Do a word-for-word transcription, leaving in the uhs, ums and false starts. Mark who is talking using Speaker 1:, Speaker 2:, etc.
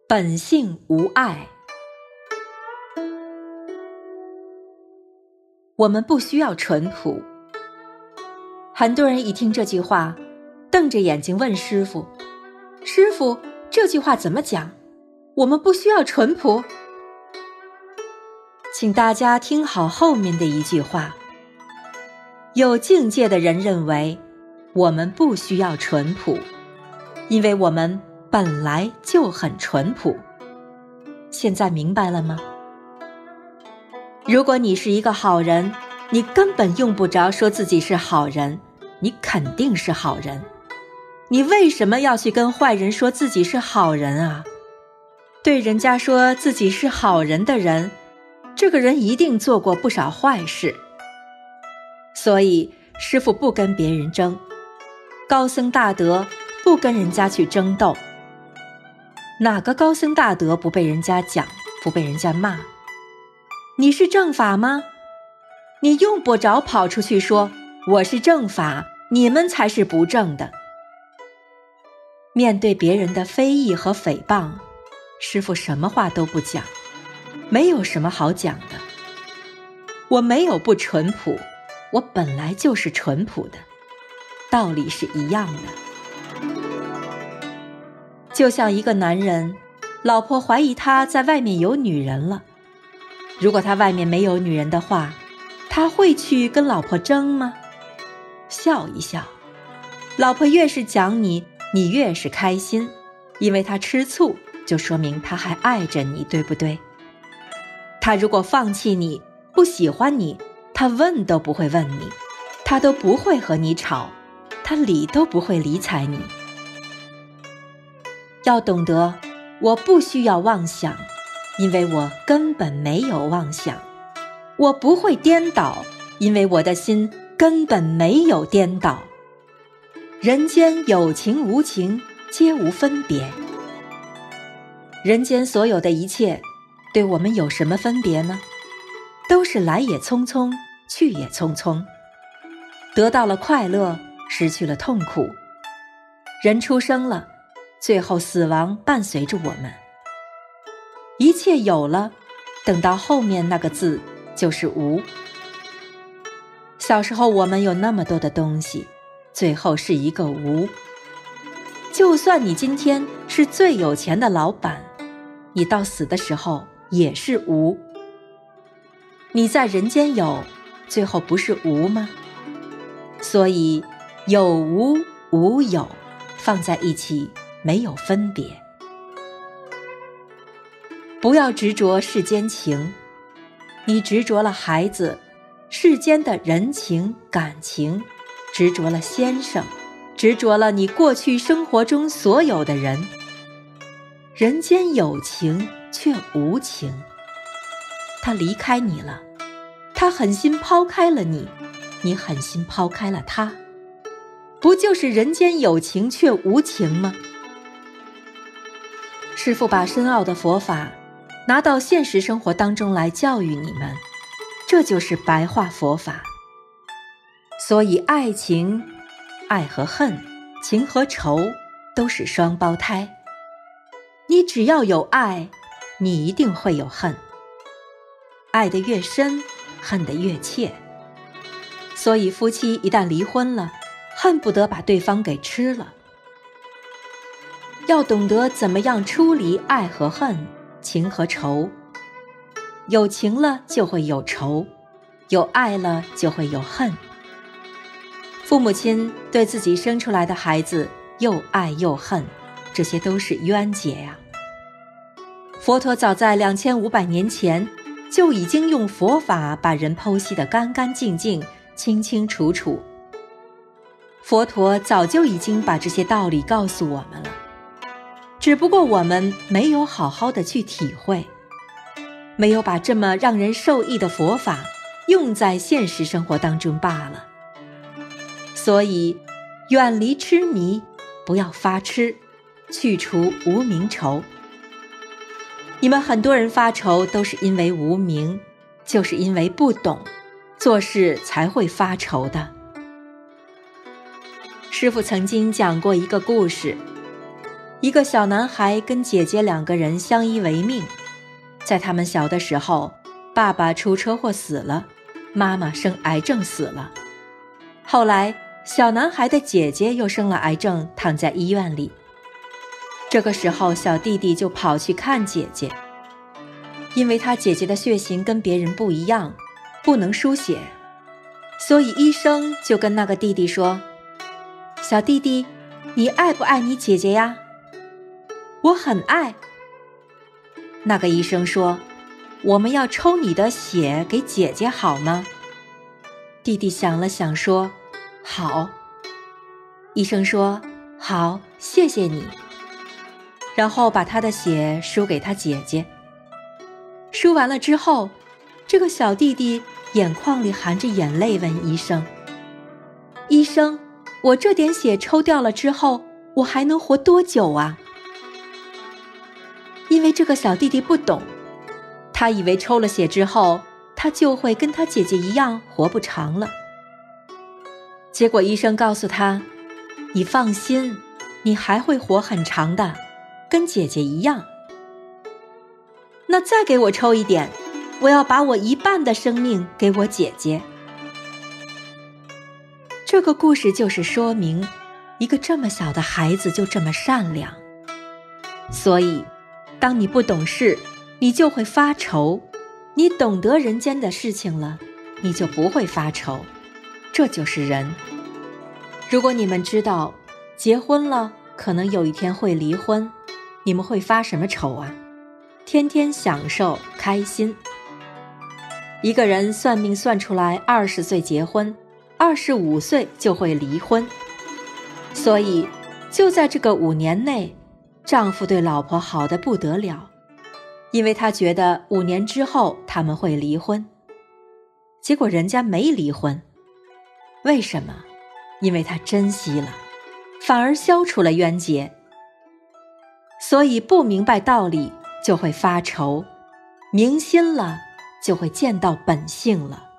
Speaker 1: 本性无爱。我们不需要淳朴。很多人一听这句话，瞪着眼睛问师父：师父，这句话怎么讲？我们不需要淳朴？请大家听好后面的一句话。有境界的人认为，我们不需要淳朴，因为我们本来就很淳朴。现在明白了吗？如果你是一个好人，你根本用不着说自己是好人，你肯定是好人。你为什么要去跟坏人说自己是好人啊？对人家说自己是好人的人，这个人一定做过不少坏事。所以师父不跟别人争，高僧大德不跟人家去争斗。哪个高僧大德不被人家讲，不被人家骂？你是正法吗？你用不着跑出去说我是正法，你们才是不正的。面对别人的非议和诽谤，师父什么话都不讲，没有什么好讲的。我没有不淳朴，我本来就是淳朴的，道理是一样的。就像一个男人，老婆怀疑他在外面有女人了，如果他外面没有女人的话，他会去跟老婆争吗？笑一笑，老婆越是讲你，你越是开心，因为他吃醋，就说明他还爱着你，对不对？他如果放弃你，不喜欢你，他问都不会问你，他都不会和你吵，他理都不会理睬你。要懂得，我不需要妄想，因为我根本没有妄想。我不会颠倒，因为我的心根本没有颠倒。人间有情无情，皆无分别。人间所有的一切，对我们有什么分别呢？都是来也匆匆，去也匆匆。得到了快乐，失去了痛苦。人出生了，最后死亡伴随着我们。一切有了，等到后面那个字就是无。小时候我们有那么多的东西，最后是一个无。就算你今天是最有钱的老板，你到死的时候也是无。你在人间有，最后不是无吗？所以有无无有放在一起没有分别。不要执着世间情，你执着了孩子，世间的人情感情，执着了先生，执着了你过去生活中所有的人。人间有情却无情，他离开你了，他狠心抛开了你，你狠心抛开了他，不就是人间有情却无情吗？师父把深奥的佛法拿到现实生活当中来教育你们，这就是白话佛法。所以爱情、爱和恨、情和仇都是双胞胎。你只要有爱，你一定会有恨。爱得越深，恨得越切。所以夫妻一旦离婚了，恨不得把对方给吃了。要懂得怎么样处理爱和恨、情和仇。有情了就会有仇，有爱了就会有恨。父母亲对自己生出来的孩子又爱又恨，这些都是冤结呀。佛陀早在两千五百年前就已经用佛法把人剖析得干干净净、清清楚楚。佛陀早就已经把这些道理告诉我们了，只不过我们没有好好的去体会，没有把这么让人受益的佛法用在现实生活当中罢了。所以远离痴迷，不要发痴，去除无明愁。你们很多人发愁都是因为无明，就是因为不懂，做事才会发愁的。师父曾经讲过一个故事， 一个小男孩跟姐姐两个人相依为命，在他们小的时候，爸爸出车祸死了，妈妈生癌症死了。后来小男孩的姐姐又生了癌症，躺在医院里。这个时候小弟弟就跑去看姐姐，因为他姐姐的血型跟别人不一样，不能输血，所以医生就跟那个弟弟说，小弟弟，你爱不爱你姐姐呀？我很爱。那个医生说，我们要抽你的血给姐姐好吗？弟弟想了想说，好。医生说，好，谢谢你。然后把他的血输给他姐姐。输完了之后，这个小弟弟眼眶里含着眼泪问医生，医生，我这点血抽掉了之后，我还能活多久啊？因为这个小弟弟不懂，他以为抽了血之后，他就会跟他姐姐一样活不长了。结果医生告诉他，你放心，你还会活很长的，跟姐姐一样。那再给我抽一点，我要把我一半的生命给我姐姐。这个故事就是说明，一个这么小的孩子就这么善良。所以当你不懂事，你就会发愁，你懂得人间的事情了，你就不会发愁。这就是人。如果你们知道结婚了可能有一天会离婚，你们会发什么愁啊？天天享受开心。一个人算命算出来二十岁结婚，二十五岁就会离婚，所以就在这个五年内，丈夫对老婆好得不得了，因为他觉得五年之后他们会离婚。结果人家没离婚，为什么？因为他珍惜了，反而消除了冤结。所以不明白道理就会发愁，明心了就会见到本性了。